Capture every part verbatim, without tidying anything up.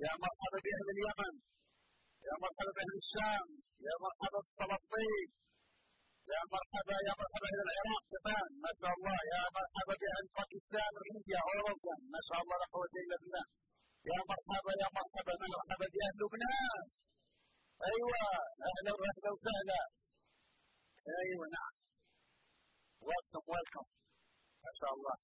يا مرحبا بأهل اليمن، يا مرحبا بأهل الشام، يا مرحبا بفلسطين، يا مرحبا يا مرحبا إلى العراق كمان ما شاء الله، يا مرحبا بأهل باكستان وإنديا أوروبا ما شاء الله لا قوة إلا بالله، يا مرحبا يا مرحبا مرحبا بأهل لبنان. أيوة أهلا وأهلا وسهلا. أيوة نعم. ويلكم ويلكم ما شاء الله.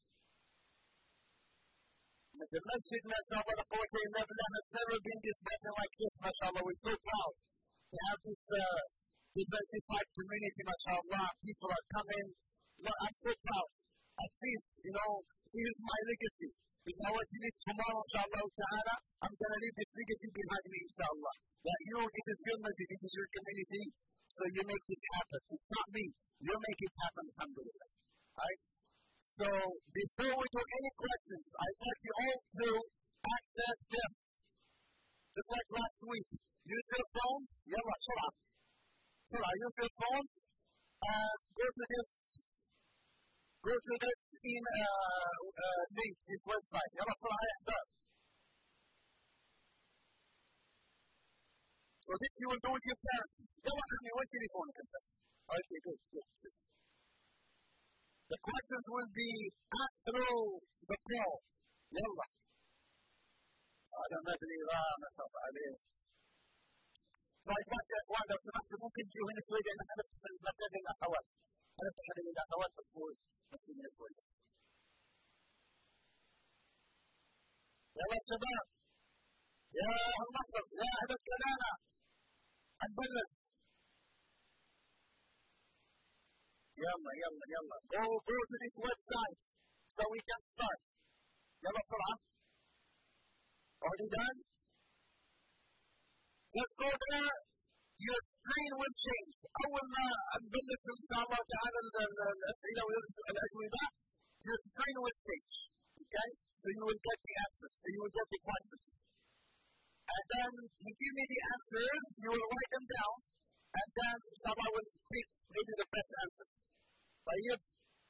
مثل مسجد ما شاء الله لا قوة إلا بالله. I've never been this person like this ما شاء الله. We're so proud to have this uh, diversified community ما شاء الله. People are coming. Well, I'm so proud. At least, you know, this is my legacy. If I were to live tomorrow, inshallah ta'ala, I'm going to leave this legacy behind me, inshallah. That you know, this is your masjid, this is your community, so you make it happen. It's not me. You make it happen, alhamdulillah. Alright? So, before we do any questions, I'd like you all to access this. Just like last week. Use your phones. Yalla, surah. Surah, use your phones and go to this, go to this in uh, uh, link, his website. Yalla, surah, ahbab. So this you will do with your parents. Yalla, honey, what telephone is that? Okay, good, good, good. The questions will be asked through the call. Yalla. هذا مدري لا ما شاء الله عليه. طيب يا اخوان لو سمحتوا ممكن تجوا هنا شوي لان احنا في المكان الاخوات. انا في احد الاخوات بقول بس من شوي. يلا شباب. يا اهل مصر يا اهل الكنانه. نبلش. يلا يلا يلا. Go go to this website so we can start. يلا بسرعه. Are you done? Let's go there. Your screen will change. أول ما نبلش إن شاء الله تعالى الأسئلة والأجوبة, your screen will change. Okay? So you will get the answers. So you will get the questions. And then you give me the answers, you will write them down, and then inshallah will pick maybe the best answers. طيب.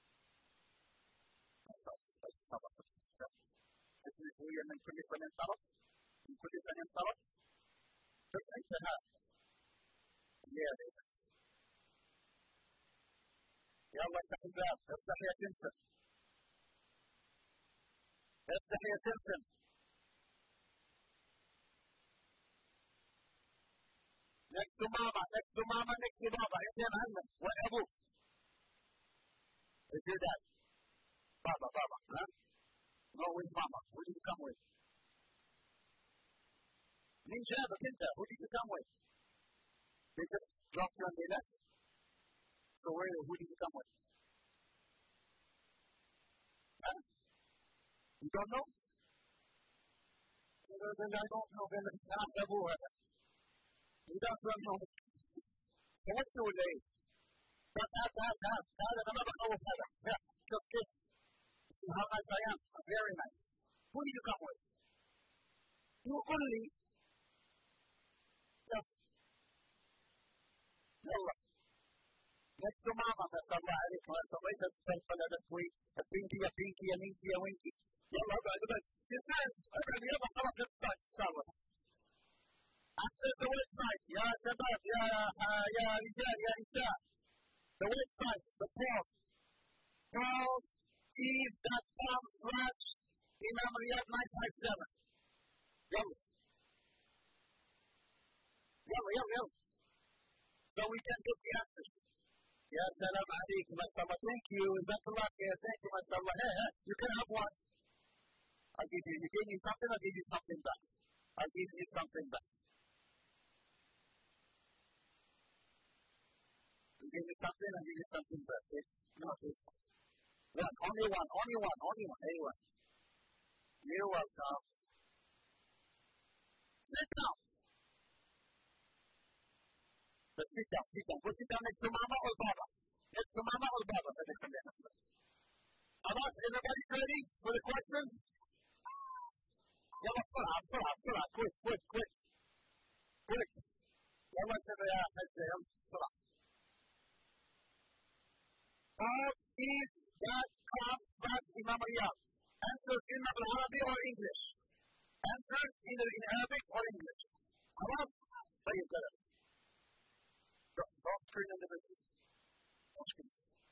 شوية من كل فن طرف من كل فن طرف انتهى يلا افتح الباب افتح يا سمسم افتح يا سمسم next to mama next to mama next to baba انت يا معلم وين ابوك؟ Is your dad? Baba baba ها؟ No, with mama. Who did you come with? مين جابك انت? Who did you come with? They just dropped you on the left. So where, who did you come with? Huh? You don't know? Then I don't know. Then it's not double. You don't know. So what's your name? But that, that, that, that, another house had it. Yeah, just kidding. How nice I am. I'm very nice. Who did you come with? You only. Yeah. Yalla. Next to mama, mashallah alaykum. صليت الفلفل هذا شوي. بينكي يا بينكي يا مينكي يا وينكي. يلا ابعد ابعد. sisters ابعد يلا خلاص الويب ان شاء الله. Access the website. يا شباب يا يا رجال يا نساء. The website, the blog. Called Eve dot com slash Imam Riyad nine five seven. Yalla. Yalla, yalla, yalla. So we can get the answers. Ya salam alaikum, mashallah. Thank you. Jazakallah khair. Thank you, mashallah. Hey, hey, you can have one. I'll give you. You gave me something, I'll give you something back. I'll give you something back. You give me something, I'll give you something back. Okay? No, okay. One, only one, only one, only one, anyone. You're welcome. Sit down. But sit down, sit down. Go sit down next to mama or baba. Next to mama or baba. Alright, everybody ready for the questions? Yalla, بسرعة, بسرعة, بسرعة. Quick, quick, quick. Quick. يلا كده يا حاج يلا بسرعة. East dot com slash Imam Riyad. Answers in بالعربي or English? Answer either in Arabic or English. خلاص؟ طيب خلاص. Don't screen in the video. Don't screen.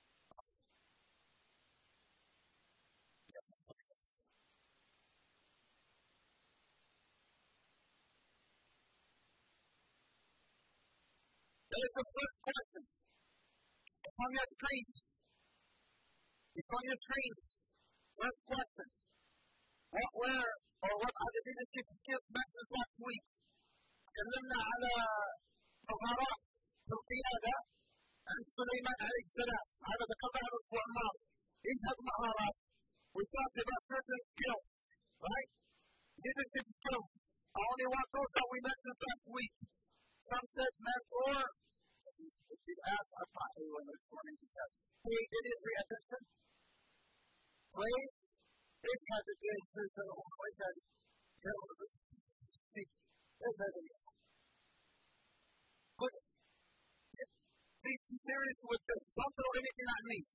That is the first question. It's on your screen. It's on your screen. First question. What were or what are the leadership skills mentioned last week? تكلمنا على مهارات في القيادة عند سليمان عليه السلام. هذا ذكرناه الأسبوع الماضي. إيش هذه المهارات؟ We talked about certain skills, right? Leadership skills. I only want those that we mentioned last week. Some said mentor. If you ask, I'm not anyone responding to that. Pay delivery attention. Praise. This has a good person who always has to speak. There's nothing. But be serious with this. Don't throw anything at me.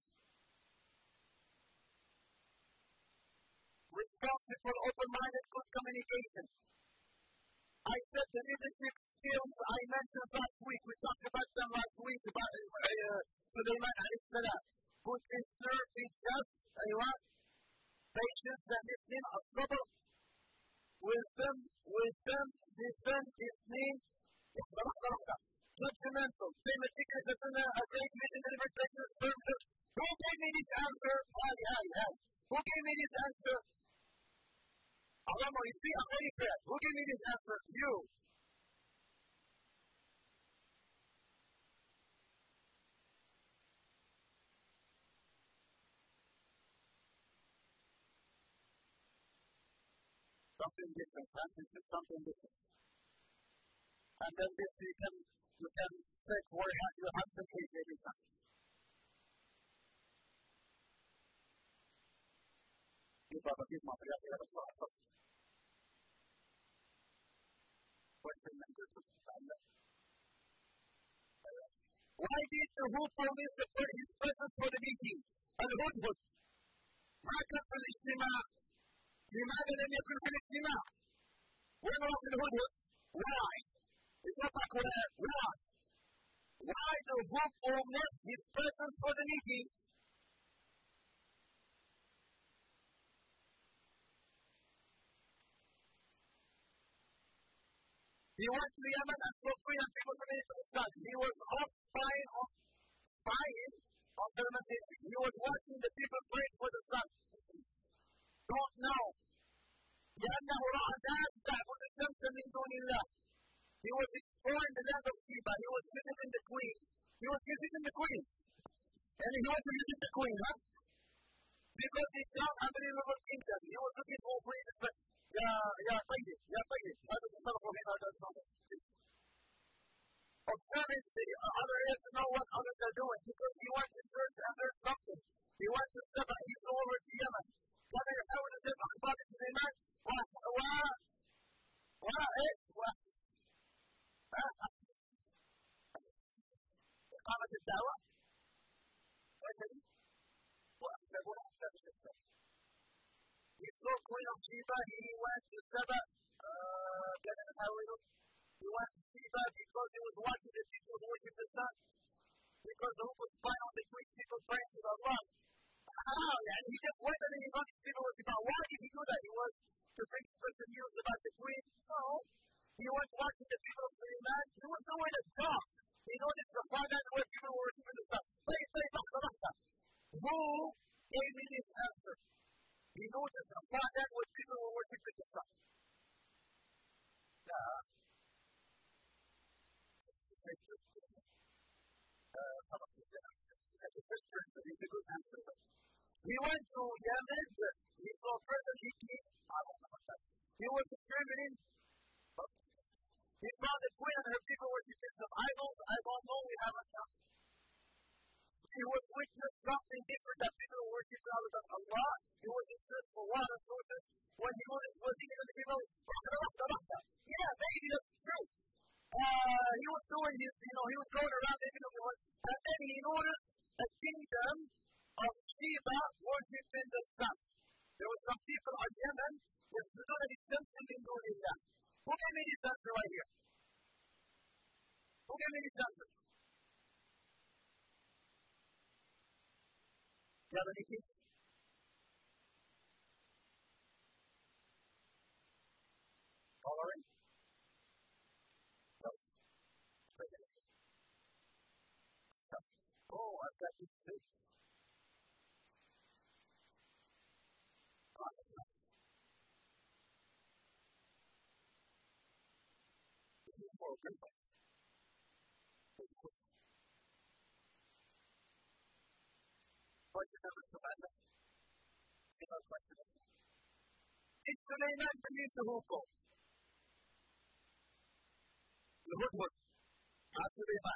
Responsible, open-minded, good communication. I said the leadership skills I mentioned last week. We talked about them last week about uh, Sulaiman alayhi salam. Good is serve, be just, aywa, patience and listening, الصبر, wisdom, wisdom, wisdom, listening, judgmental, same as because it's in a great mission delivered to service. Who gave me this answer? Ali, Ali, Ali. Who gave me this answer? Allah, you see, I'm ready for that. Who gave me this answer? You. Something different. That's something different. And then this you can you can check where you have to take every time. يبقى بجيب ماتريال كده بصراحة. Question number two. Why did the who promise to put his presence for the meeting? الهدهد. ما كان في الاجتماع. لماذا لم يكن في الاجتماع؟ وين راح الهدهد؟ Why? يطلق ولا why? Why the who promised his presence for the meeting? He went to Yemen and spoke to young people to minister to God. He was off spying on, spying on the Messiah. He was watching the people praying for the sun. Don't know. لأنه رأى ناس تعبد الشمس من دون الله. He was exploring the land of Sheba. He was visiting the queen. He was visiting the queen. And he went to visit the queen, huh? Because he saw unbelievable kingdom. He was looking for freedom. يا يا طيب يا طيب هذا التصرف من هذا التصرف. Observing the other is to know what others are doing because he went to search after something. He went to Seba. He flew over to Yemen. كان يحاول يجيب أخبار سليمان و و و إيه و إقامة الدعوة وكذا وأحسبون أحساب الشيطان. He saw Queen of Sheba. He went to Seba. كان يحاول. He went to Sheba because he was watching the people worship the sun. Because the was spying on the queen, people praying to Allah. Ah, and he just went and he got people worship Allah. Why did he do that? He was to bring special news about the queen. No. He was watching the people of Suleiman. He was doing a job. He noticed the far end where people were worshiping the sun. Say, say, who gave me this answer? He noticed the far end where people were worshiping the sun. Yeah. He went to Yemen. He saw President Hiki. I don't know about that. He was determining. He saw the queen and her people worshiping some idols. I don't know. We haven't done. He was witness something different that people worship other than Allah. He was interested for water sources. When he was looking at the people, yeah, maybe that's true. Uh, he was doing his, you know, he was going around making them noise, and then he noticed a kingdom of Sheba worshiping the sun. There were some people on Yemen with Sudan and Simpson in give me the answer? Do you have any kids? Coloring? No. Oh, I've got this too. Oh, good. Question number seven. Another question. Is Sulaiman beneath the hookah? The hookah. Ask Sulaiman.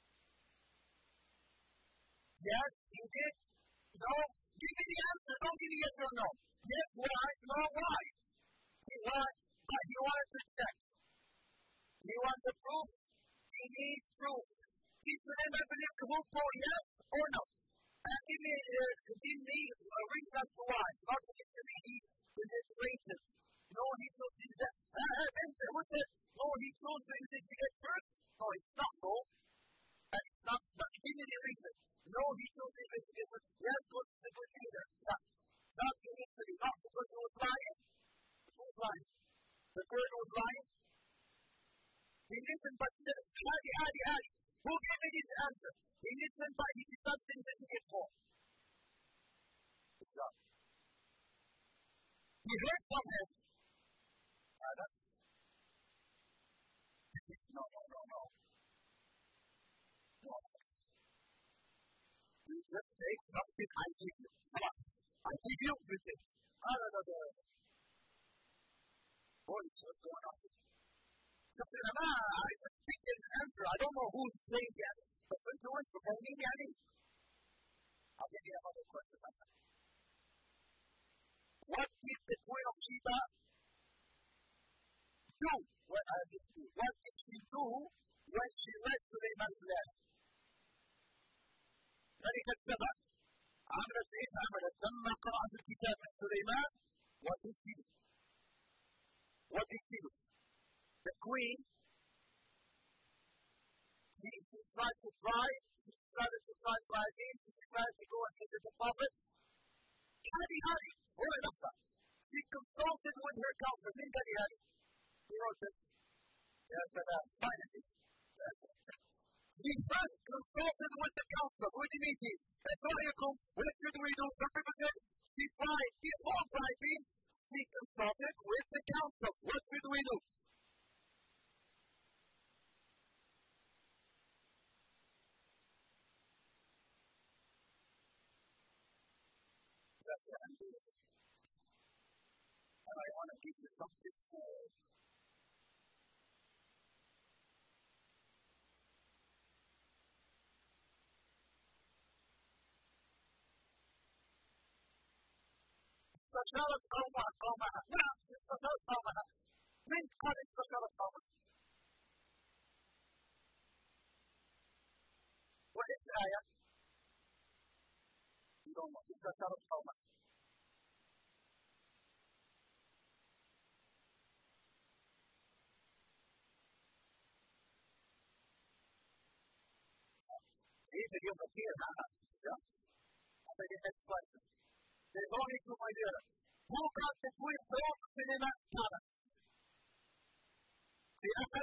Yes, you did. No. Give me the answer. Don't give me yes or no. Yes, why? No, why? He wants, but he wants to check. He wants the proof. He needs proof. Is Sulaiman beneath the hookah? Yes or no? And give me, uh, give me a reason to why. Not to give me he is racist. No, he chose to that. Uh, answer, what's it? No, he chose to investigate first. No, it's not, no. And it's not, but give me the reason. No, he chose to investigate first. Yes, go to the good leader. Not, not initially, not because he was lying. Who was lying? The girl was lying. He listened, but he said, Hadi, Hadi, Hadi. Who gave me this answer? He listened, but he did not investigate more. Good job. He heard from him. Uh, that's... No, no, no, no. No. You just take something I give you. Yes. I give you with it. Ah, no, no, no. What is what's going on? Just in a man, I just picked an answer. I don't know who's saying that. But since you went to Boni, Yani, I'll give you another question. What did the Queen of Sheba do? What, uh, what did she do when she read Sulaiman's letter? ملكة سبع عملت ايش عملت؟ لما قرأت الكتاب من سليمان what did she do? What did she do? The queen She, she tried to bribe, she started to try bribing, she tried to go and visit the prophet. Hadi, Hadi, where is that? She consulted with her counsel. Think Hadi, Hadi. He wrote this. Yes, and uh, finally. She first consulted with the counsel. What do you mean? What should we do? She tried, before bribing, she consulted with the counsel. What should we do? That's what I'm doing. And I want to give you something more. استشارت قومها قومها نعم استشارت قومها من قال استشارت قومها وإيش الآية؟ استشارت قومها هذا اليوم كثير هذا هذا next question. There's only two ideas. Who got the queen from Sulaiman Palace? في أحد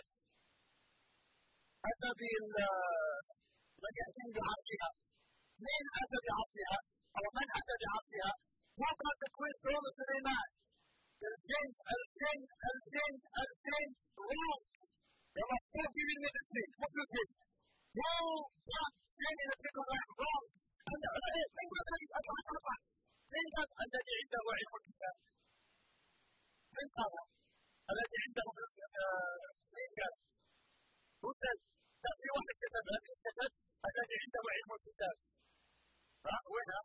أتى بالمجاهدين بعرشها. من أتى بعرشها؟ أو من أتى بعرشها؟ Who got the queen from Sulaiman? الجن الجن الجن الجن wrong. There was four giving me the thing. What's your thing? Who got jinn in the pickle land wrong? And the من قال الذي عنده علم الكتاب؟ من قال الذي عنده من قال؟ قلت في واحد كتب هذه الكتاب الذي عنده علم الكتاب. ها وينها؟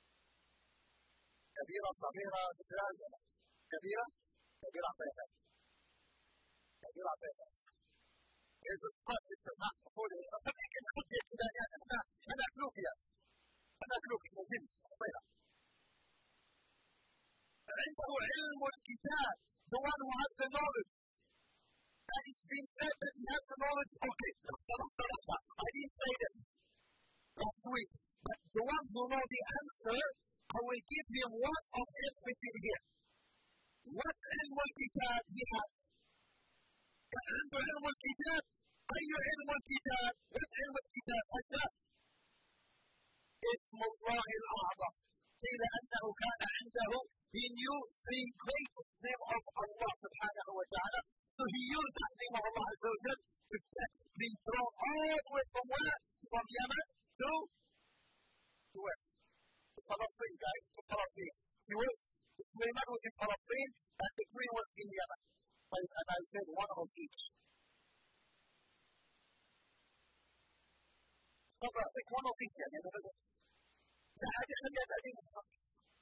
كبيرة صغيرة صغيرة كبيرة كبيرة عطيتها كبيرة عطيتها. إذا صفات السماء قولي أصدقك أن أحط الكتاب أنا أنا أكلوكيا أنا أكلوكي مهم صغيرة. عنده علم الكتاب the one who has the knowledge And it's been said that he has the knowledge. Okay, I didn't say that last week. But the one who knows the answer, I will give him one of everything here. What علم الكتاب he has? كان عنده علم الكتاب. أي علم الكتاب؟ what علم الكتاب هذا؟ اسم الله الأعظم. قيل أنه كان عنده he knew the greatest name of Allah subhanahu wa ta'ala. So he used that name of Allah Azza wa Jal to be thrown all the way from where? From Yemen to, to where? To Palestine, guys, to Palestine. He was, Sulaiman was in Palestine, and the queen was in Yemen. And I said one of each. So I think one of each, يعني ده حاجة خليها بعدين نفكر.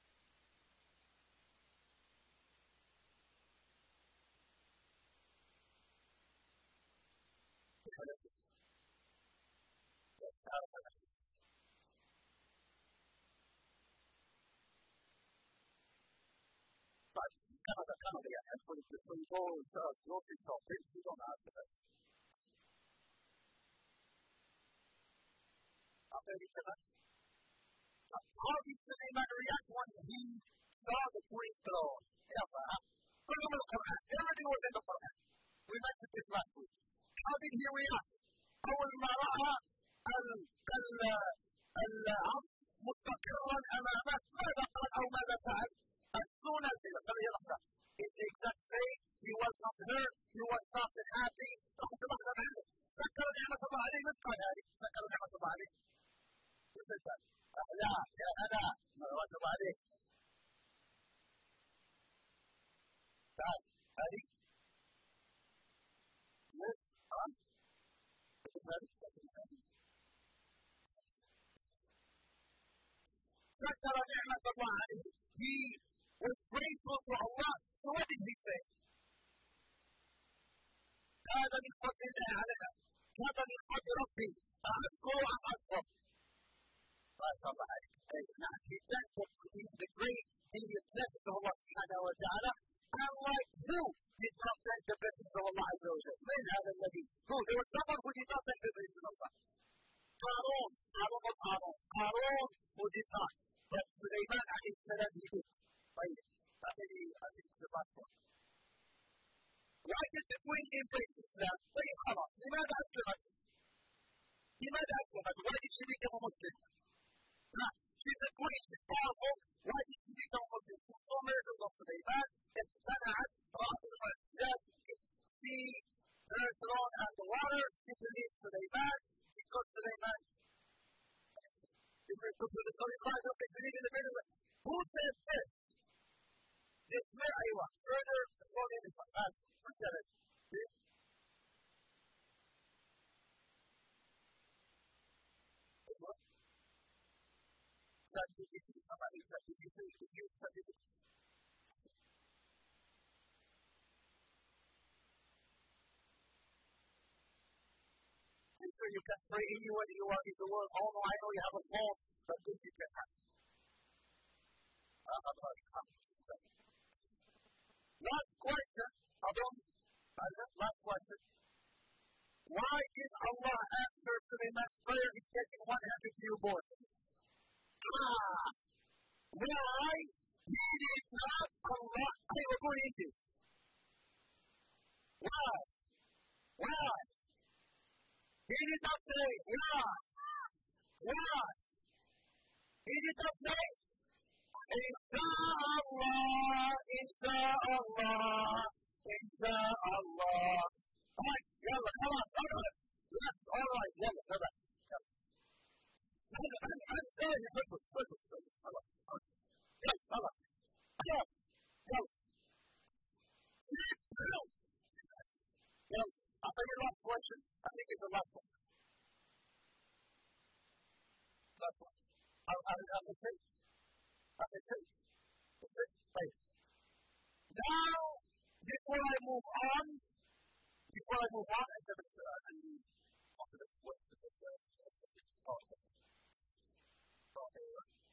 Canada, Canada, yeah, that's what it's when you go to a grocery store, you don't answer that. America, how did Sulaiman react when he saw the queen's throne? Everything was in the Quran. We mentioned this last week. How did he react? أول ما رأى العصر مستقرا أمامه ماذا قال أو ماذا فعل؟ As soon as he looked at the in the exact same, he was not hurt, he was not happy. ذكر نعمة الله عليه مثل هذه ذكر نعمة الله عليه. لا يا أنا نعمة الله عليه. تعال هذه ذكر نعمة الله عليه. He was grateful to Allah. So what did he say? هذا من فضل الله علينا. هذا من فضل ربي. أذكر أم أكفر. ما شاء الله عليك. نعم, he thankful to be the great in the blessings of Allah subhanahu wa ta'ala. Unlike who did not thank the blessings of Allah Azza wa Jalla. من هذا الذي? Who? There was someone who did not thank the blessings of Allah. قارون. قارون قارون. قارون who did not. But Sulaiman alayhi salam he did. طيب. هذه هذه الصفات. Why did the queen embrace Islam? طيب خلاص. لماذا أسلمت؟ لماذا أسلمت؟ Why did she become a Muslim? Nah, she's a queen. She's powerful. Why did she become a Muslim? She saw miracles of Sulaiman. استمعت رأت المعجزات. She her throne and the water. She believed Sulaiman because Sulaiman. Who said this? This man, أيوة. Further, according to us, look at it. See? What? That is it. Somebody said it. You say it. You said it. I'm sure you can pray anywhere you are in the world. Oh no, I know you have a phone, but this you can have. Last question, Adam, last question. Why did Allah answer Sulaiman's prayer in getting one hundred newborns? Ah, why did not Allah? I will go into. Why? Why? He did not say why. Why? He did not say. Insha'Allah, Insha'Allah, Insha'Allah. Alright, yalla, come on, come on. Yes, alright, yalla, come on. I'm, I'm, I'm telling you, quickly, quickly, quickly. Come on, come on. Yes, come on. Yes, go. Go. Go. I'll tell you the last question. I think it's the last one. Last one. I'll, I'll, I'll say. Now, before I move on, before I move on, I have a and talk to the question of the okay. Okay.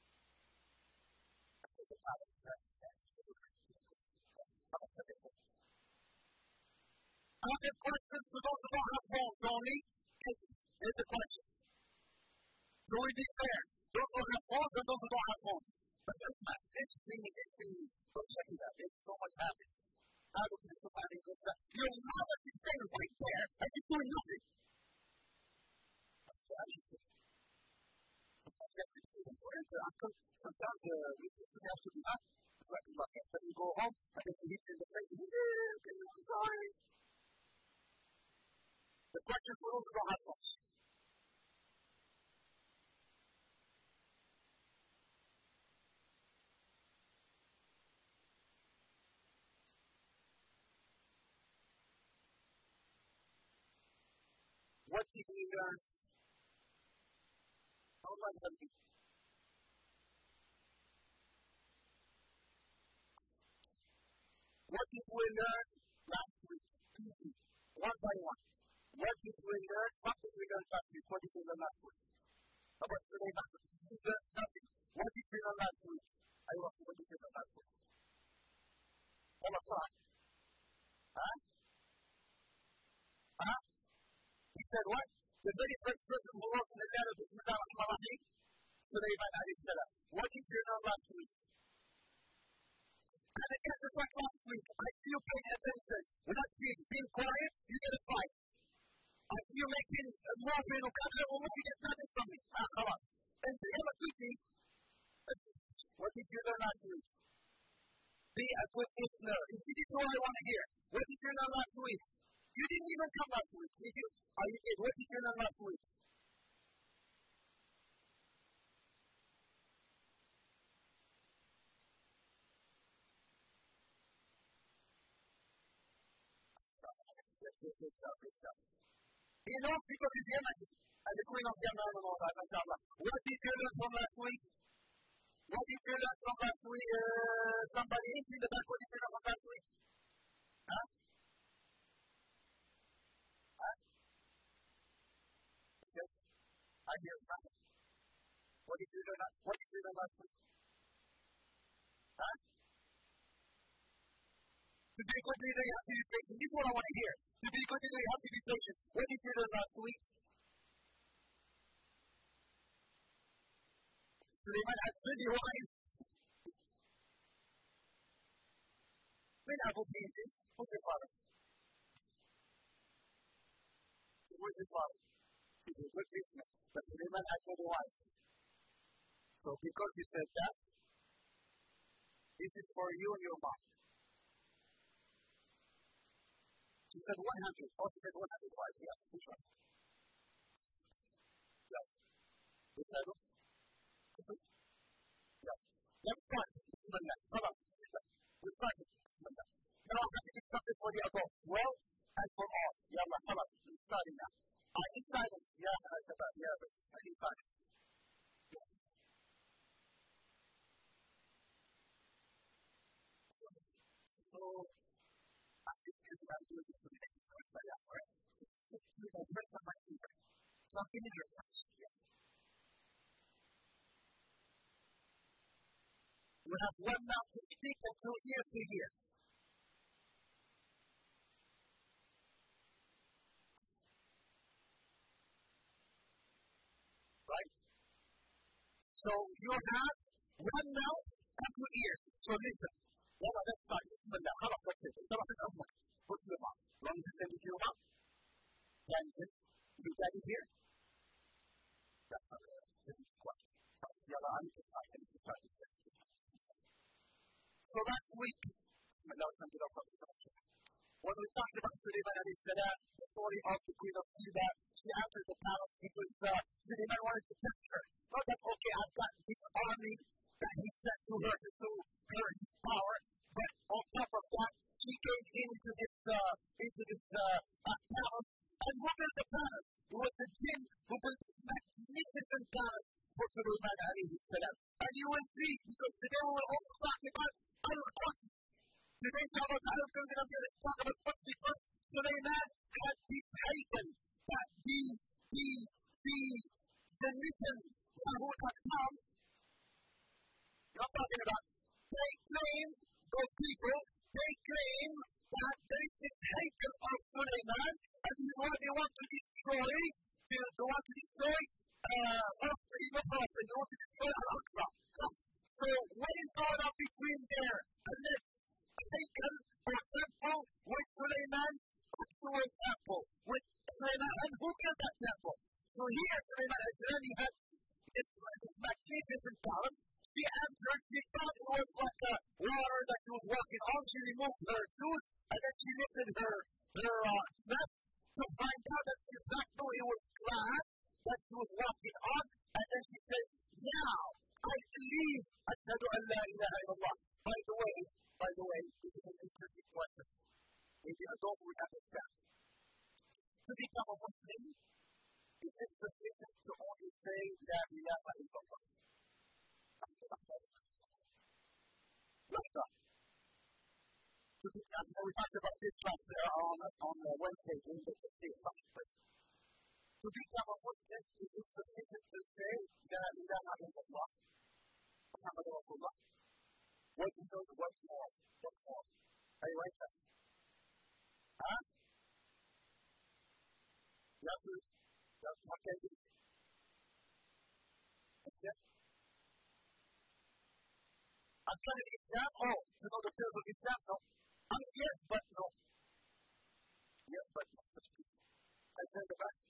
I think the pattern is that I have questions for those of us who have phones only. Here's the question. So we be fair. Those who have phones and those who don't have phones. But that's not interesting. Interesting. Go check it out. There's so much happening. How do people having good stuff? Your knowledge is there right there, and you're doing nothing. That's what I mean. Sometimes uh, we have to be up. Like, when you go home, I get to hit you in the face. I'm sorry. The question for those who don't have phones. What did we learn? How long has it been? What did we learn last week? One by one. What did we learn? What did we learn last week? What did we learn last week? How about today? We learned nothing. What did we learn last week? I want to what did we learn last week? All of time. Huh? Huh? He said what? The very first person who wrote in the letter of Bismillah ar-Rahman ar-Rahim, Sulaiman alayhi salam. What did you learn last week? And again, just like last week, I see you paying attention. We're not being, being quiet, you get a fight. I see you making more pain or content, or you get nothing from me. Ah, come on. And the other teaching, what did you learn last week? Be a good listener. You see, this is what I want to hear. What did you learn last week? You didn't even come last week, did you? Oh, you did. What did you learn last week? He knows because he's Yemeni, and the queen of Yemen and all that, mashallah. What did you learn from last week? What did you learn from last week? Uh, somebody in the back, what did you learn from last week? Huh? Huh? Yes. I hear nothing. What did you learn? What did you learn last week? Huh? To be a good leader, you have to be patient. This is what I want to hear. To be a good leader, you have to be patient. What did you learn last week? Sulaiman had twenty wives. When Abu Bakr, who's his father? Who's his father? He's a good listener. But Sulaiman had twenty wives. So because you said that, this is for you and your mom. She said one hundred. Oh, she said one hundred wives. Yeah, which one? Yeah. Which one? Yeah. Let's start. Bismillah. Come on. We're starting. Bismillah. Now I have to do something for the adults. Well, and for all. Yallah, come on. We're starting now. I need silence. Yeah, I said that. Yeah, I need silence. Yes. So, I'm doing this to the next one, but yeah, alright. So, you know, first on my finger. So, I'm giving you a touch. Yes. You have one mouth to speak and two ears to hear. Right? So, you have one mouth and two ears. So, listen. Well, let's start. Bismillah. How about this? It's about this. Put your mouth. Long as you send it to your mouth. Then, you got it here. That's not a question. Yalla, I need to start. I need to start. So last week, when we talked about Sulaiman alayhi salam, the story of the Queen of Sheba, she entered the palace because uh, Sulaiman wanted to test her. Not that, okay, I've got this army that he sent to her to show her his power, but on top of that, she came into this, uh, into this uh, uh, palace. And who built the palace? It was the jinn who built this magnificent palace for Sulaiman alayhi salam. And you will see, because today we will also talk about other qualities. Today, inshallah, I'm going to talk about what because Sulaiman had this haven, that the, the, the, the mission who has come, you're talking about, they claim, those people, they claim that there is this haven of Sulaiman. destroy, they, they want to destroy, uh, even Palestine, they want to destroy Al-Aqsa. So what is going on between there and this taken or temple with Suleiman's actual temple? With Suleiman, and who built that temple? So here, Suleiman Ajrani had this, this magnificent palace. She entered, she thought it was like a water that she was walking on. She removed her shoes, and then she lifted her, her uh, dress to find out that exactly it was glass that she was walking on. And then she said, now, I believe Ashhadu an la ilaha illallah. By the way, by the way, this is an interesting question. Maybe I don't really understand. To become a Muslim, is it sufficient to only say la ilaha illallah? Like that. To be, I mean, we talked about this last uh, on, on uh, Wednesday in the state place. To become a Muslim, is it sufficient to say la ilaha illallah? Muhammad Rasulullah. What do you know? What more? What more? Are you right there? Huh? You have to, you have to look at it. Okay? I'm trying to Islam. Oh, you know the pillars of Islam? No. I mean, yes, but no. Yes, but no. I said the back.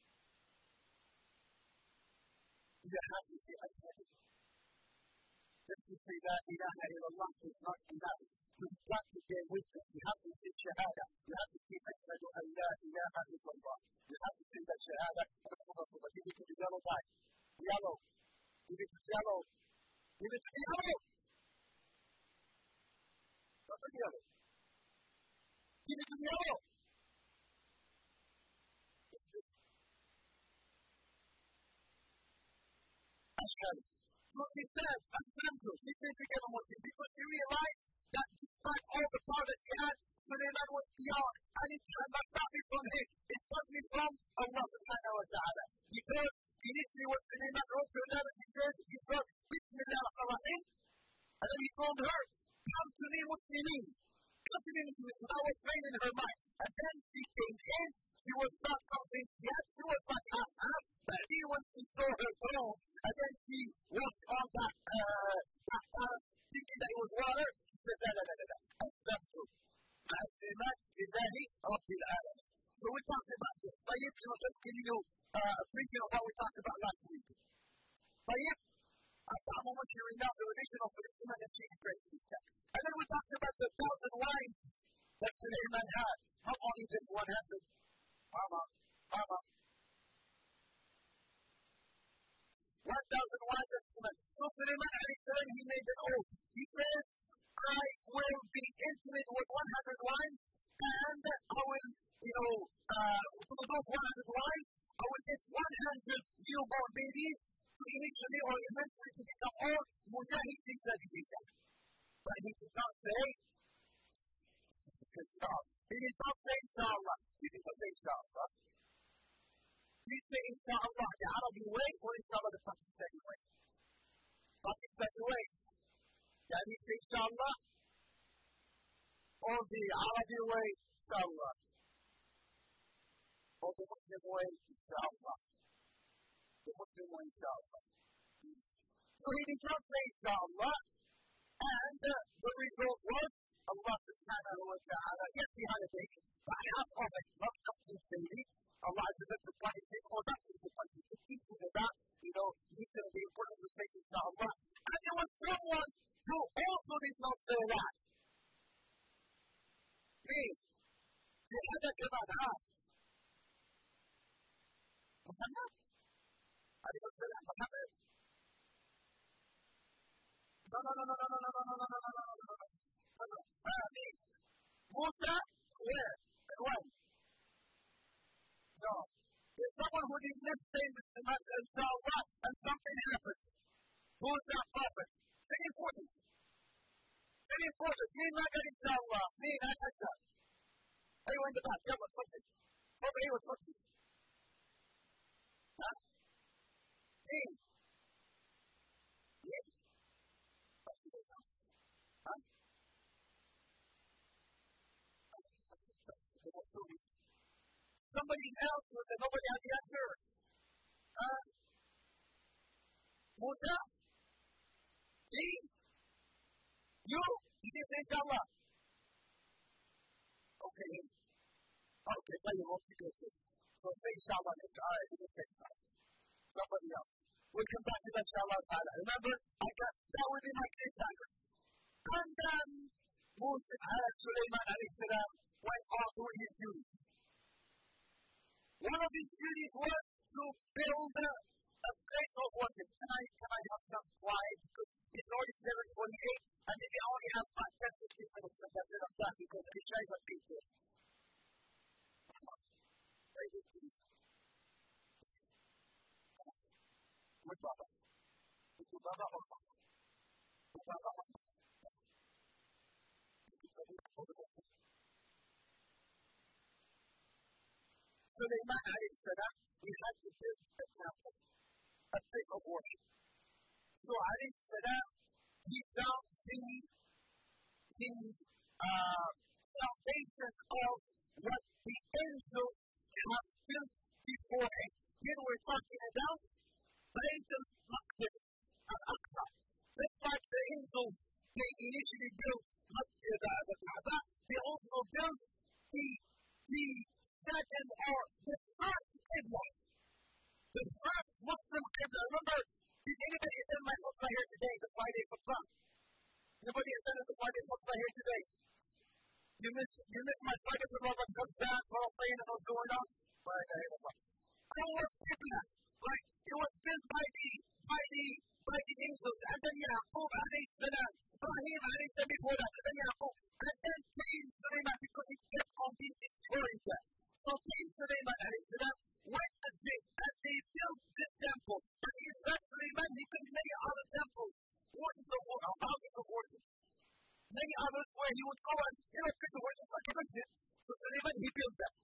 You have to say, I said it. Just to say la ilaha illallah is not enough. You've got to bear witness. You have to say shahada. You have to say ashhadu an la ilaha illallah. You have to say that shahada. Rasulullah, give it to the yellow guy. Yellow. Give it to yellow. Give it to yellow. Not the yellow. Give it to yellow. Ashhadu. So he says, Ashhadu, he says to get a Muslim because he realized that despite all the power that he had, Suleiman was beyond, and it cannot stop me from him. It stopped me from Allah subhanahu wa ta'ala. Because initially when Suleiman wrote to another, he said, he said, Bismillah ar-Rahim, and then he told her, come to me, Muslimin. Come to me, Muslimin. That was plain in her mind. And then she came in, she was not convinced yet, she was not half-half, but he when she saw her throne, and then she walked on that, uh, that path, thinking that it was water, she said, la, la, la, la, la, that's true. Al-Iman billahi Rabbil Alamin. So we talked about this. Tayyip, you know, just giving you uh, a preview of what we talked about last week. Tayyip, I'm almost hearing now the religion of Suleiman and she embraced this text. And then we talked about the thousand wives that Suleiman had. Not only did one have to, Mama, Mama, one thousand wives of Suleiman. So Suleiman, he made an oath. He says, I will be intimate with one hundred wives, and I will, you know, uh, for those one hundred wives, I will get one hundred newborn babies to initially or eventually to become all mujahid fi sabilillah. But he did not say, he did not say inshallah. He did not say inshallah. He said inshallah the Arabic way or inshallah the Pakistani way. Pakistani way. يعني إن شاء الله or the Arabic way إن شاء الله or the Muslim way إن شاء الله the Muslim way إن شاء الله. So he did not say إن شاء الله, and uh, the result was Allah subhanahu wa ta'ala, yes, he had a baby, but I have of it, not just this baby. Allah is the punish him or not to punish him. It teaches about, you know, he said the importance of saying إن شاء الله. And there was someone who also did not say that. Me. لهذا كما قال محمد عليه السلام محمد. No, no, no, no, no, no, no, no, no, no, no, no, no, no, no, no. Uh, me. Musa, where? And when? No. There's someone who did not say the message inshallah and something happened. Who is that prophet? Very important. Very important. Me not get inshallah. Me not get that. Anyone in the back? Yeah, what's something? Over here, what's something? Huh? Me. Me. Huh? So somebody else with it. Nobody has the answer. Uh, Musa? Me? You? You didn't say inshallah. Okay. Okay, tell you what to do. So say inshallah next. All right, you say inshallah. Somebody else. We'll come back to that inshallah ta'ala. Remember, I got, that would be my case tiger. And then, Musa, uh, Sulaiman alayhi salam went on doing his duties. One of his duties was to build a, a place of worship. Can I, can I have some quiet? Because it's already seven twenty-eight, and they only have about ten to fifteen minutes to get rid of that because the guys are being good. Very good. With Baba. With Baba or Baba? With Baba or Baba? Sulaiman alayhi salam, he had to build a temple, a place of worship. So alayhi salam, he found the, the uh, foundation of what the angels have built before him. Here we're talking about Bayt al-Maqdis, al-Aqsa. Just like the angels, they initially built the Kaaba, they also built the, the second or the first Qibla. The first Muslim Qibla. Remember, did anybody attend my khutbah here today, the Friday khutbah? Anybody attended the Friday khutbah here today? You missed, you missed my Friday khutbah about Gaza, Palestine, and what's going on? Right, I hear that. How was Qibla? Right, it was built by the, by the, by the angels, and then Yaqub alayhi salam, Ibrahim alayhi salam before that, and then Yaqub, and then came Sulaiman because he kept on being destroyed there. So came Sulaiman alayhi salam, went and they, and they built this temple, and in fact Sulaiman, he built many other temples, worship of worship, houses of worship. Many others where he would go and, you know, pick the worship like he did. So Sulaiman, he built them.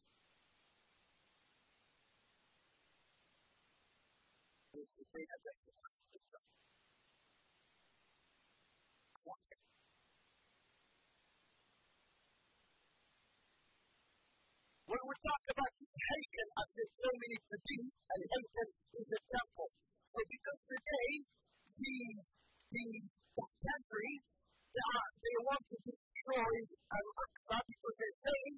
They had that. When we talk about the Haykel as the ceremony to be, and Haykel is the temple. So because today, the, the, the country, they, are, they want to destroy Al-Aqsa because they're saying,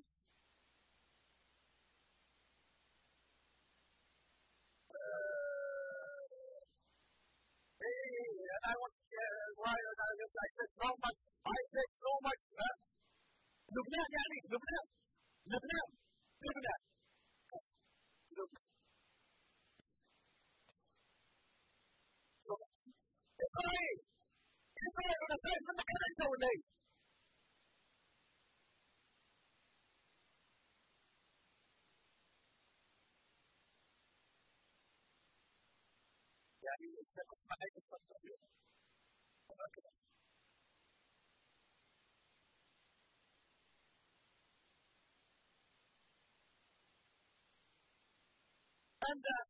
and I want to get right on that. I said so much. I said so much. Uh, Lubnan, Yani, Lubnan. Lubnan. Lubnan. Lubnan. Israel. Israel, when I say, when I can't go with it. يعني يتفق عليك الصدق وهكذا. And uh,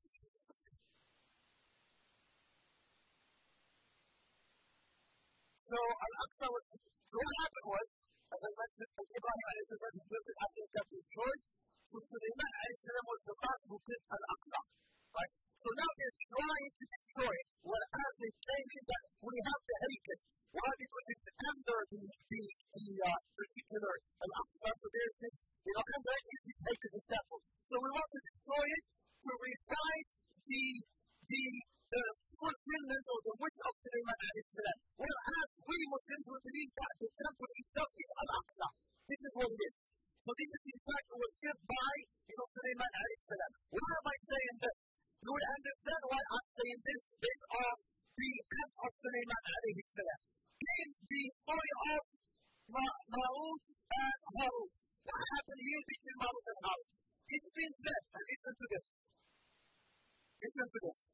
so Al-Aqsa was, so what happened was, as I mentioned, Ibrahim alayhi salam built it after it got destroyed, so Sulaiman alayhi salam was the man who built Al-Aqsa, right? So now they're trying to destroy it. Well, as they claim that we have the Haykel. Why? Because it's under the, the, the uh, particular Al-Aqsa. So there's this, you know, and then you take the temple. So we want to destroy it to recite the, the, the fulfillment of the wish of Sulaiman alayhi salam. Well, as we Muslims will believe that the temple itself is Al-Aqsa. This is what it is. So this is in fact what was given by, you know, Sulaiman alayhi salam. Why am I saying that? You will understand why I'm saying this based on the end of Sulaiman alayhi salam. In the story of Marut and Harut. What happened here between Marut and Harut? It's been said, and listen to this. Listen to this.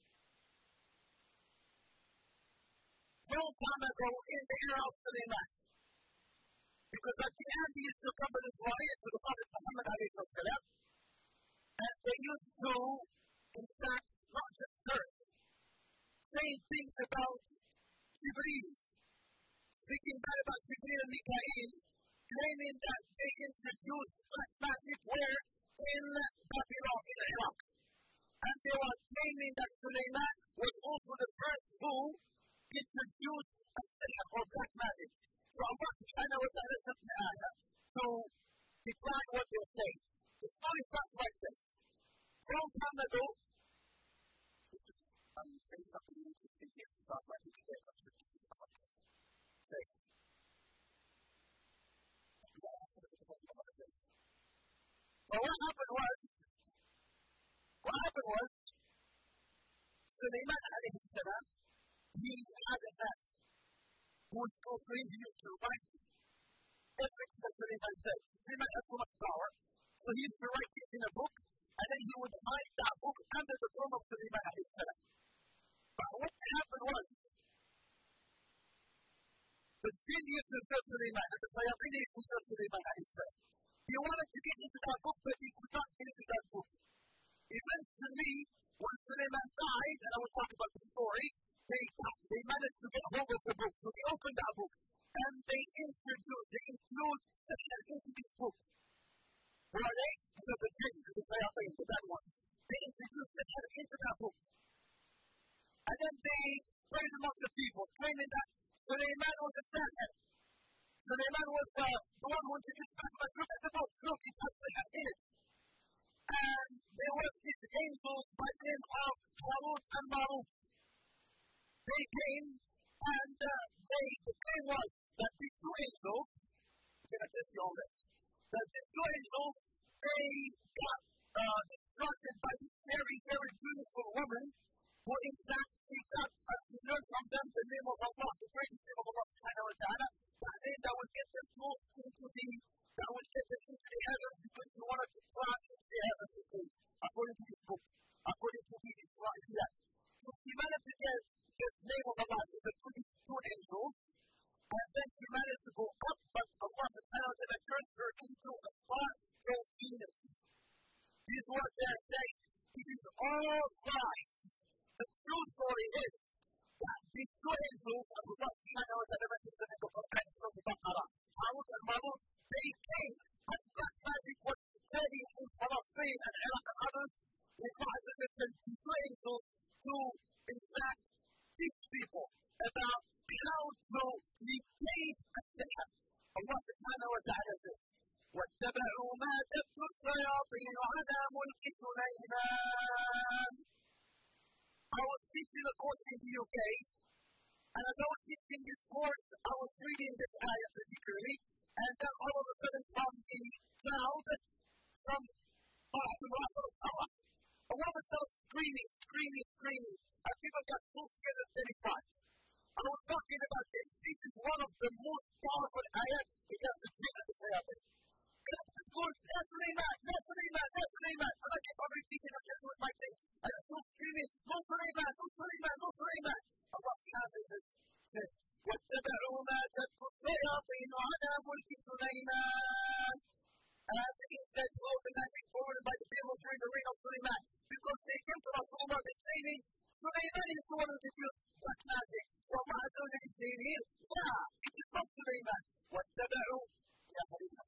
Long time ago in the era of Sulaiman, because at the end he used to come with his warrior to the Prophet Muhammad alayhi salam, and they used to in fact, not just her, saying things about Jibreel, speaking bad about Jibreel and Mikael, claiming that they introduced black magic where in Babylon. decline what they're saying. The story starts like this. Long time ago, I'm saying something interesting here. It's not like you can get up to say. Well, what happened was, what happened was, Sulaiman alayhi salam, he had a man who was so crazy to write everything that Sulaiman said. Sulaiman has so much power, so he used to write it in a book, and then he would hide that book under the throne of Sulaiman alayhi salam. But what happened was, the geniuses of Sulaiman, and the Sayyidin of Sulaiman alayhi salam, he wanted to get into that book, but he could not get into that book. Eventually, when Sulaiman died, and I will talk about the story, they, they managed to get hold of the book. So they opened that book, and they introduced, they include Sahel into this book. Who are they? Because of the jinn, because the Sayyidin, the bad one. They introduced Sahel into that book. And then they spread amongst the people, claiming that Sulaiman was a Sahel. Sulaiman was uh, the one who introduced Fatima. Look at the book. Look, it has Sahel in it. And there were these angels by the name of Harut and Marut. They came, and uh, they, the claim was that these two angels, I'm going to test you on this, that these two angels, they got uh, instructed by this very, very beautiful woman, who in fact, she got uh, to learn from them the name of Allah, the greatest name of Allah subhanahu wa ta'ala, that name that would get them close into the, that would get them into the heavens, because she wanted to fly into the heavens, according to this book, according to the Israel. So she managed to get this name of Allah, the two angels, and then she managed to go up, but Allah subhanahu wa ta'ala turned her into a far old Venus. This is what they're saying. It is all lies. The true story is that these two angels, Allah subhanahu wa ta'ala mentioned in the Quran from the Baqarah, Harut and Marut, they came and black magic was studying in Palestine and Iraq and others, they tried to listen to two angels to, in fact, teach people about how to negate السحر. Allah subhanahu wa ta'ala says, وَاتَّبَعُوا مَا تَتْلُو الشَّيَاطِينُ عَلَى مُلْكِ سُلَيْمَانَ. I was teaching a course in the U K, and as I was teaching this course, I was reading this ayah particularly, and then all of a sudden from the cloud, from Allah, a woman started screaming, screaming, screaming, and people got so scared and terrified. I was talking about this. This is one of the most powerful ayats against the jinn and the shayateen. It's going, Ya Sulaiman, Ya Sulaiman, Ya Sulaiman. And I kept on repeating and just doing my thing. And I was screaming, No Sulaiman, No Sulaiman, No Sulaiman. Allah subhanahu wa ta'ala says, وَاتَّبَعُوا مَا تَتْلُو الشَّيَاطِينُ عَلَى مُلْكِ سُلَيْمَانَ. And instead of the magic forwarded by the people during the reign of Sulaiman, because they came to Rasulullah and saying, Sulaiman is the one who diffused black magic. So Allah has already saying here, yeah, it is not Sulaiman. وَاتَّبَعُوا يَا حَبِيبًا.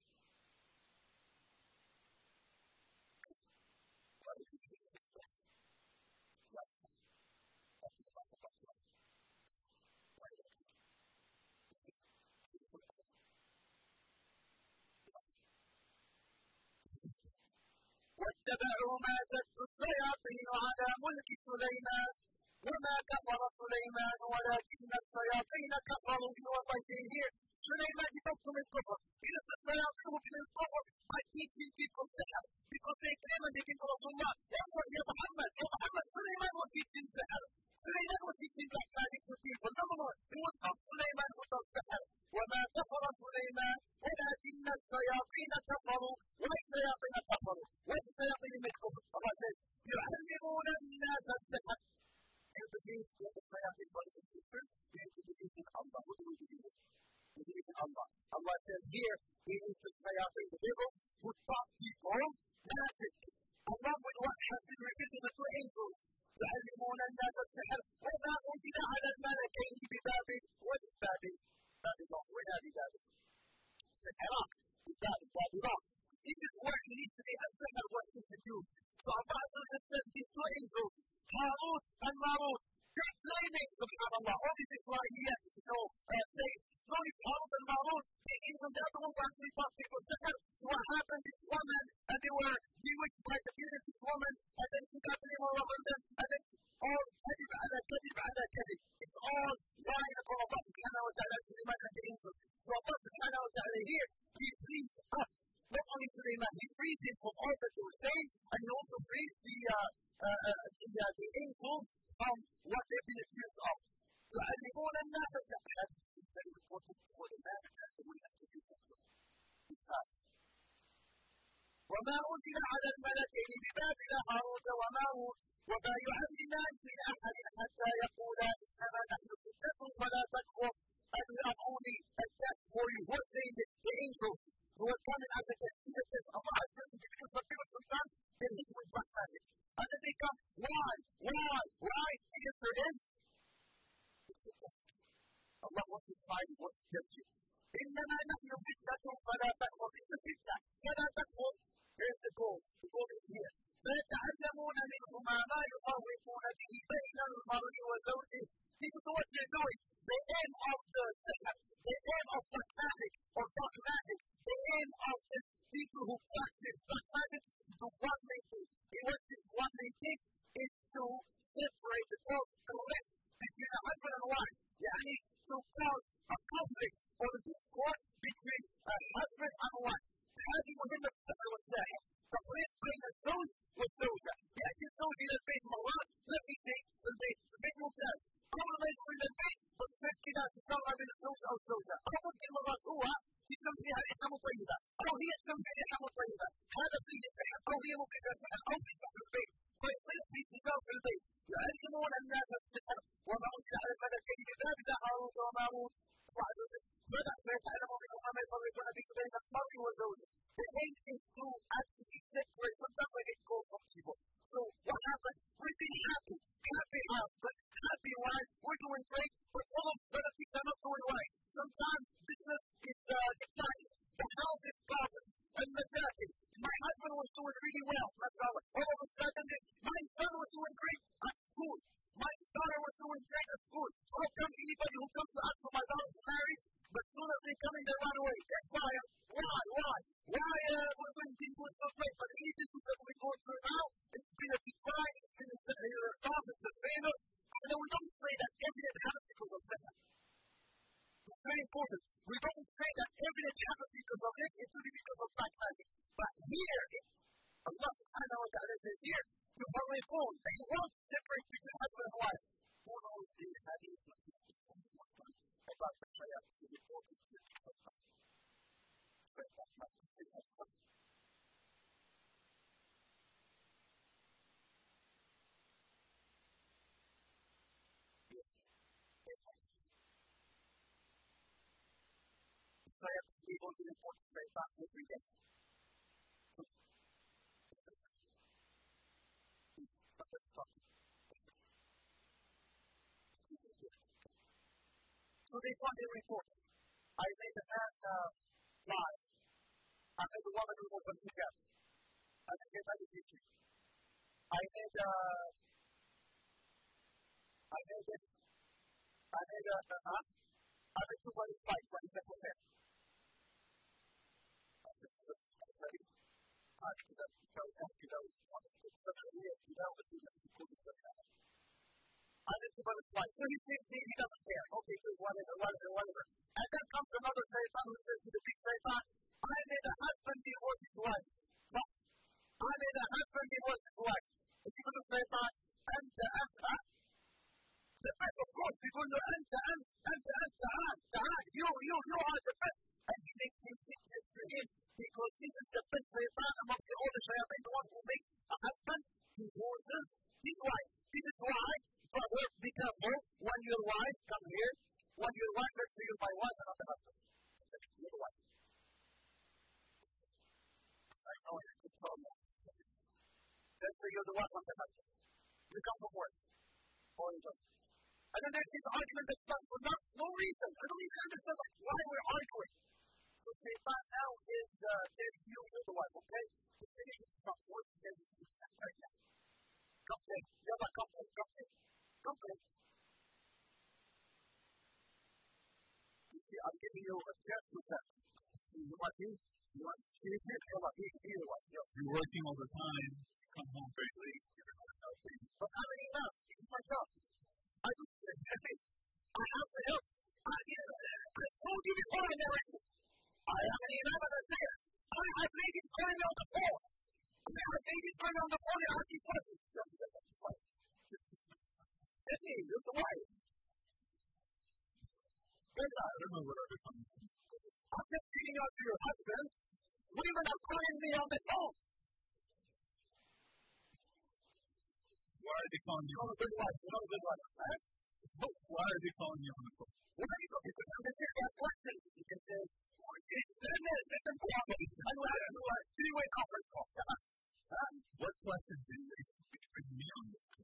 واتبعوا ما تتلو الشياطين على ملك سليمان وما كفر سليمان ولكن الشياطين كفروا بوصيته here. Sulaiman becomes to his kufr. It is the shayateen who becomes kufr by teaching people sihr. Because they came and they came to Rasulullah. Therefore, Ya Muhammad, Ya Muhammad, Sulaiman was teaching sihr. Sulaiman was teaching black magic to people. No, no, no. It was not Sulaiman who does sihr. وما كفر سليمان ولكن الشياطين كفروا والشياطين كفروا والشياطين من الكفر. Allah says, يعلمون الناس السحر. You believe that the shayateen brothers and sisters, you need to believe in Allah. What do we believe in? We believe in Allah. Allah says here, we need to shayateen, the devil, who taught people magic. Allah with what has been revealed to the two angels. يعلمون الناس السحر وما أنزل على الملكين ببابل وبابل. Babylon, where have you got it? It's in Iraq. You've got it, Babylon. This is where it needs to be, and that's what it needs to do. So Allah has sent these two angels, Harut and Marut. They're claiming, subhanAllah, all these Israelites, you know, uh, they, slowly Harut and Marut, they even the other ones actually taught people sihr. So what happened? and this woman, and they were bewitched by the beauty of this woman, and then she got the name all over them, and then all kadib ala kadib ala kadib. It's all lying upon Allah subhanahu wa ta'ala, Sulaiman and the angels. So Allah subhanahu wa ta'ala here, He frees us. Not only Sulaiman, He frees him from all that they were saying, and He also frees the, uh, uh, uh, the, uh, the angels from what they've been accused of. يعلمون الناس الحج. It's very important for the man that we have to do something. وما أنزل على الملكين ببابل هاروت وماروت وما يعلمان من أحد حتى يقولا إنما نحن فتنة فلا تكفر أن يرعوني الدفع for you. Who are saying this? The angels who are coming as a test. Allah has written to give some people sometimes they hit with black magic. And then they come, why? Why? Why? The answer is Allah wants to find what gets you. إنما نحن فتنة فلا تكفر. It's a fitna. فلا تكفر. Here's the goal. The goal is here. فيتعلمون منهما ما يفرقون به بين المرء وزوجه. People know what they're doing. The aim of the the aim of black magic or dark magic, the aim of the people who practice black magic is to one main thing. In what this one main thing is to separate the cause correct between a husband and wife. يعني to cause a conflict or a discord between a husband and wife. هذه مهمة السحر والساحر. تفريق بين الزوج والزوجة. يأتي الزوج إلى البيت مرات لا في شيء في البيت، البيت ممتاز. أول ما يدخل إلى البيت تصير كذا تتسرع بين الزوج أو الزوجة. أو ممكن مرات هو يشم فيها ريحة مطيبة، أو هي تشم فيها ريحة مطيبة. هذا فيه سحر، أو هي ممكن تسحر، أو في سحر في البيت. فيصير في سحر في البيت. يعلمون الناس السحر وما أنزل على الملكين ببابل هاروت وماروت. بدأ فيتعلموا منهما ما يفرقون به بين المرء وزوجه. The aim is to actually separate. Sometimes I get calls from people. So what happened? We've been happy, happy husband, happy wife. We're doing great, but all of the other things are not going right. Sometimes business is uh, declining. The house is problems and mashakil. My husband was doing really well, mashallah. All of a sudden, my son was doing great at school. My daughter was doing great at school. How come anybody who comes to ask for my daughter to marry, but soon as they come in, they run away? That's why. Why? Why? Why uh, we're going to do so great, but any business that we're going through now, it's been a decline, it's been a loss, it's a failure. And then we don't say that everything happens because of that. It's very important. We don't say that everything happens because of it, it's really because of black magic. But here, Allah subhanahu wa ta'ala says here, you are reformed, and you want to separate between husband and wife. Who knows the hadith of this about the shayat to be important to the husband? So I have to be able to report to my back every day. So they thought they reported. I made a man uh, lie. I made the woman who was on hijab. I made that issue. I made uh I made it I made a uh, uh, I made somebody fight when he was there. I said, sorry. I said, that because you know, you know, I did somebody fight. So he thinks he, he doesn't care. Okay, so whatever, whatever, whatever. And then comes another shaitan who says to the big shaitan, I made a husband divorce his wife. No. I made a husband divorce his wife. If you go to shaitan, and the answer, the best, of course, people know, and the answer, and the answer, and you, you, you are the best. And he makes him think this to him, because this is the best shaitan among the older shayateen, the one who makes a husband divorces his wife. This is why, brother, be careful when your wife comes here, when your wife lets you, you're my wife and not the husband. You're the wife. I know it's just so much. Let's say you're the wife of the husband. You come from work. Or you don't. And then there's this argument that starts for not, no reason. I don't even understand like, why we're arguing. So Shaitan now is uh, telling you, you're the wife, okay? The finish is from work, then you do that right now. Come in. Yalla, come in, come in. Come in. You see, I'm giving you a chance to test. you want to? You want to? You want to? Either way. You're working all the time, come home very late, you're not helping. But I don't even know. It's myself. I just, I think, I have to help. I, you know, I told you before I never did. I haven't even ever done it. I have made it turn on the floor. I mean, I made it turn on the floor and I keep pushing. That's me. That's the way. Good guy. I don't know what other comes. I'm just beating up to your husband. Women are calling me on the phone. Why are they calling you on the good life? You know the good life, right? Why are they calling you on the phone? Why are you going to come and hear that question? You can say, it's important. I'm glad to do a three-way conference call. What questions do you bring me on this call?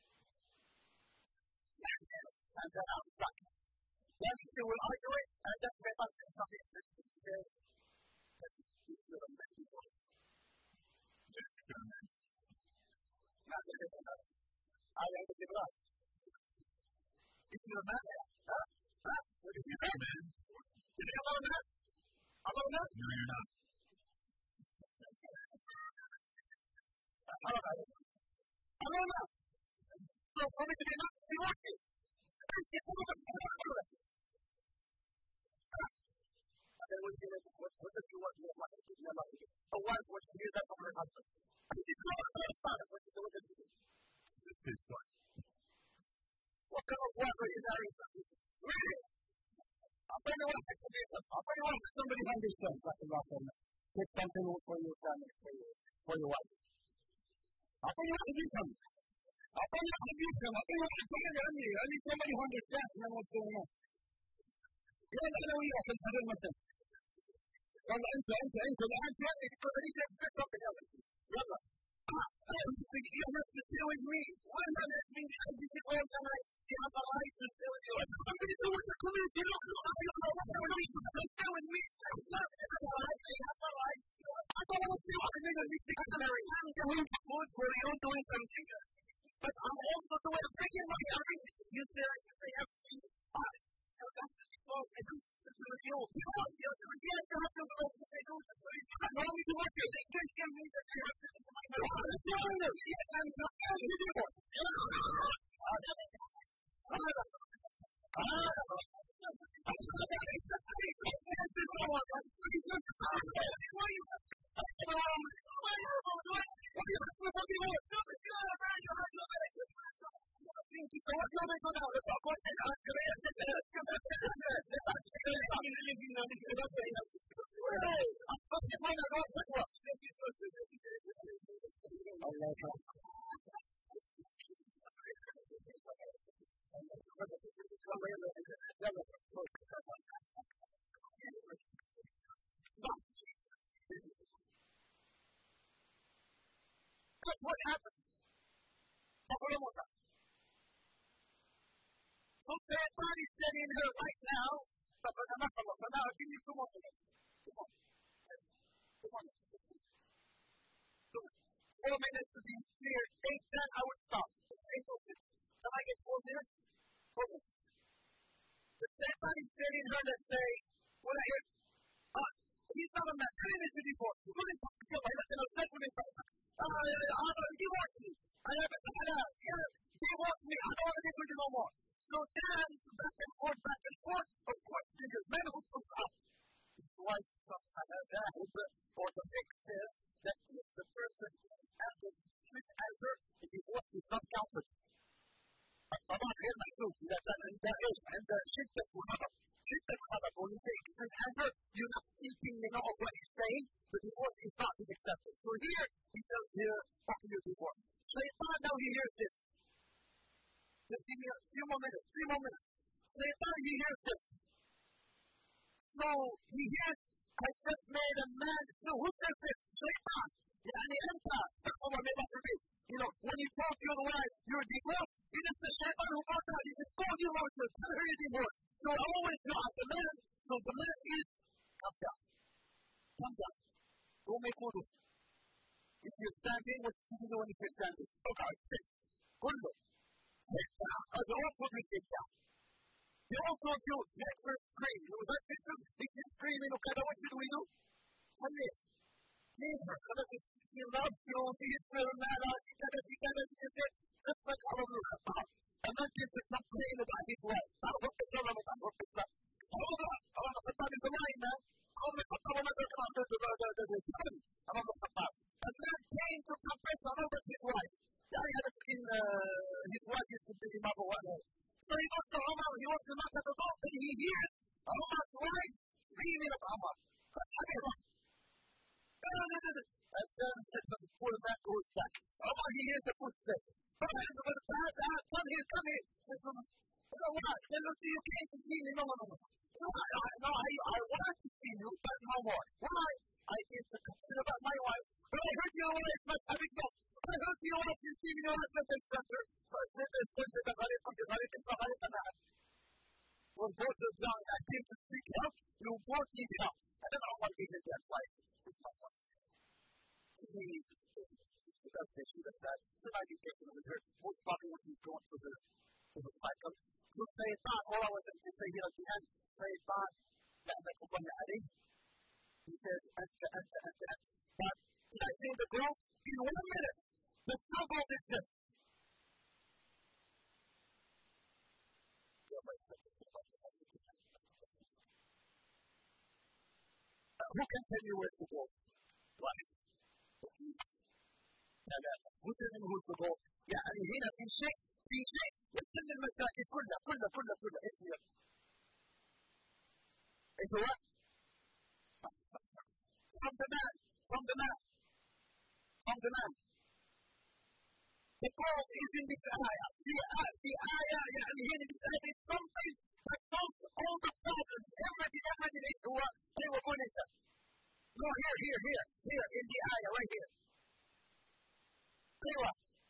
And then I'm stuck. Then you will argue it, and then they must say something interesting. He says, this is a man. Yes, it's a man. Not a man. I am the blood. Is he a man? Huh? Huh? Is he a man? Is he a man? A man? No, you're not. All right. A man. So, for me to be not to be working. It's a woman. And then what do you what, what does she want in your life? In your life? A wife, what she hears that from her husband. I mean, it's not a bad thought. What you do with it? It's his story. What kind of wife are you married to? Really? I'll tell you what, I can do something. I'll tell you what, somebody understands that about them. Get something for your family, for your, for your wife. I'll tell you how to do something. I'll tell you how to do something. I'll tell you what to put it on you. I need somebody who understands and knows what's going on. You don't know what you're doing with them. Well, انت انت انت الان تاني تقولي لي بس up together. يلا. Ah, you have to stay with me. Why not let me have this all the night? You have the right to stay with you. I'm going to do what the community looks like. I don't know what they're doing. Stay with me. It's not the right. They have the right. I don't want to see what they're doing. These things are very I'm doing good for you doing something. But I'm also doing a freaking money. I mean, you say they have to be fine. So that's the default. I do this with you. You know, you're again, you have to go to the do this. I'm not only doing it. They can't tell me that you have to do my job. I'm doing it. I'm not going to do it. That's what happened. Okay, everybody's sitting here right now. But I'm not going to now. Give me two more minutes. Come on. Come on. Four minutes to be clear. Eight, ten, I would stop. Eight, six. Can I get four minutes? Four minutes. Does anybody sitting here that say, when I hear, uh, he's not a man. I didn't mention before. You're going to talk to him. I left in a second in front of him. He wants me. I haven't had a, he wants me. I don't want to get with you no more. So then, back and forth, back and forth, of course, because men who come up, his wife sometimes has that, or the fix says that if the person has the strict answer, the divorce is not counted. I'm not here myself, that is, and the shit that's whatever. Shit that's whatever, when you say strict answer, you're not speaking, you know, of what he's saying, the divorce is not being accepted. So here, he tells here, after your divorce. So if not, now he hears this. Just give me a few more minutes, three more minutes. So if not, he hears this. So he hears, I just made a man. So who says this? Shaitan. Yani anta. Taqwa made after me. You know, when you talk to your wife, you're divorced. It is the shaitan who brought out. He just told you about your tell her you're divorced. So always you have the man. So the man is, come down. Come down. Don't make wudu. If you're standing, what do you do when you're standing? Okay, sit. Good look. Sit down. Or the whole foot is sit down. He also do next verse scream. He was like, he keeps screaming, okay, now what should we do? Come here. Neighbor, he loves you, he's feeling mad out, he got it, he got it, he got it. Just like all of you. I'm not going to complain about his life. I hope it's all about, I hope it's not. Hold on, I want to put that in the line, man. I want to put that in the line, man. I want to put that. A man came to confess about his wife. Yeah, he had a skin, his wife used to be his mother one day. So he goes to Omar, he wants to knock at the door, and he hears Omar's wife screaming at Omar. And then the poor man goes back. Omar, he hears the footsteps. Come here, come here, come here, come here. You know what? Then look, you came to see me. No, no, no, no. No, I, no, I, I want to see you, but no more. Why? I came to complain about my wife, but I heard your wife was having no. I heard your wife is seeing your husband and center. But then there's something that I didn't forget. I didn't forget about that. When both of them, I came to seek help, you both need help. I don't know what to get in that fight. It's my wife. He does this, he does that. So I get taken with her. Most probably when he's going to the to the cycle. So say it not. All I was going to say here at the end, say it not. That's like a one Ali. He says, and the, and the, and the. But did I say the growth? In one minute, the struggle is this. Who can tell you where to go? What? Who tells me who to go? يعني هنا في شيء في شيء يحل المشاكل كلها كلها كلها كلها ايش هي؟ ايش هو؟ From the man, from the man, from the man. The goal is in this ayah. The ayah, يعني هنا this ayah is something that solves all the problems. Everything, everything is هو أيوة قول أنت. No, here, here, here, here in the ayah, right here. أيوة.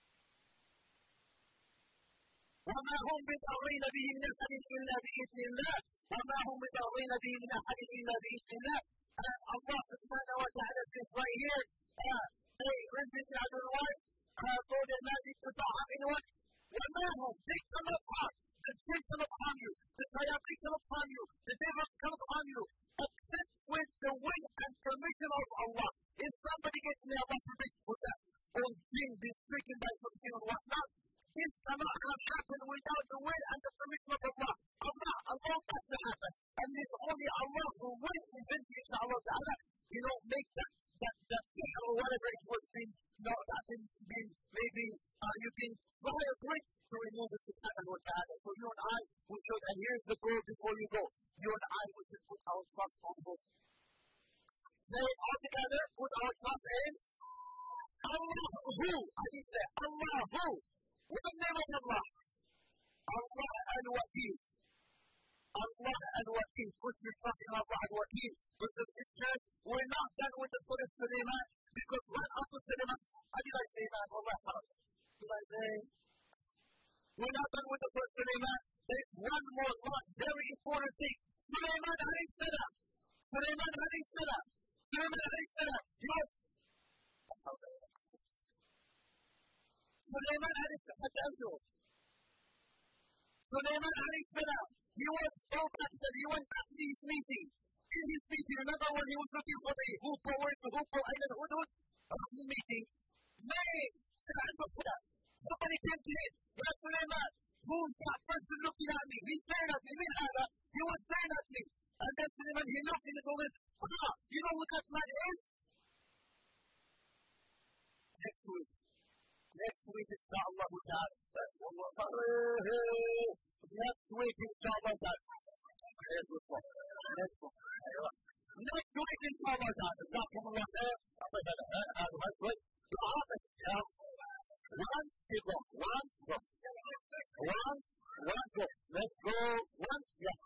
وما هم بضارين به من أحد إلا بإذن الله وما هم بضارين به من أحد إلا بإذن الله. Allah subhanahu wa ta'ala says right here, hey, Rizit al-Ruwai, told the Nabi to ta'am in what? وما هم, they come upon, the jinn come upon you, the shayateen come upon you, the devils come upon you, except with the will and permission of Allah. If somebody gets me, Allah forbid, what's that? Or jinn be stricken by something or whatnot, this cannot happen without the will and the permission of Allah. Allah, Allah has to happen. And it's only Allah who will eventually, inshallah ta'ala, you know, make that, that, that sihr or whatever it was being, you know, that been, been maybe, uh, you've been trial to it to remove it subhanahu wa ta'ala. So you and I, we should, and here's the goal before you go, you and I, we should put our trust on both. Say it all together, put our trust in Allah who, I didn't say Allah who, with the name of Allah, Allah al-Wakil. Allah al-Wakil, put your trust in Allah al-Wakil. Because this church, we're not done with the Surah Sulaiman, because when after Sulaiman, how did I say that? Allah haram. Did I say? We're not done with the Surah Sulaiman. There's one more one, very important thing. Sulaiman alayhi salam. Sulaiman alayhi salam. Sulaiman alayhi salam. Yes. Sulaiman alayhi salam. Sulaiman alayhi salam. He was so that he went back to his meeting. In his meeting, remember when he was looking for the Hoopo, where's the Hoopo, Ayla the Hudud? Of the meeting. Name! Somebody came to him. Ya Sulaiman, who's that person looking at me? He's staring at me. He was staring at me. And then Sulaiman, he looked in the door and ah, you know what that man is? Next week. Next week, inshallah, we'll have next week, inshallah, that here's the one. Next one. Next week, inshallah, that jazakumullah khair. That's right. One, keep going. One, go. One, one, go. Let's go. One, yeah.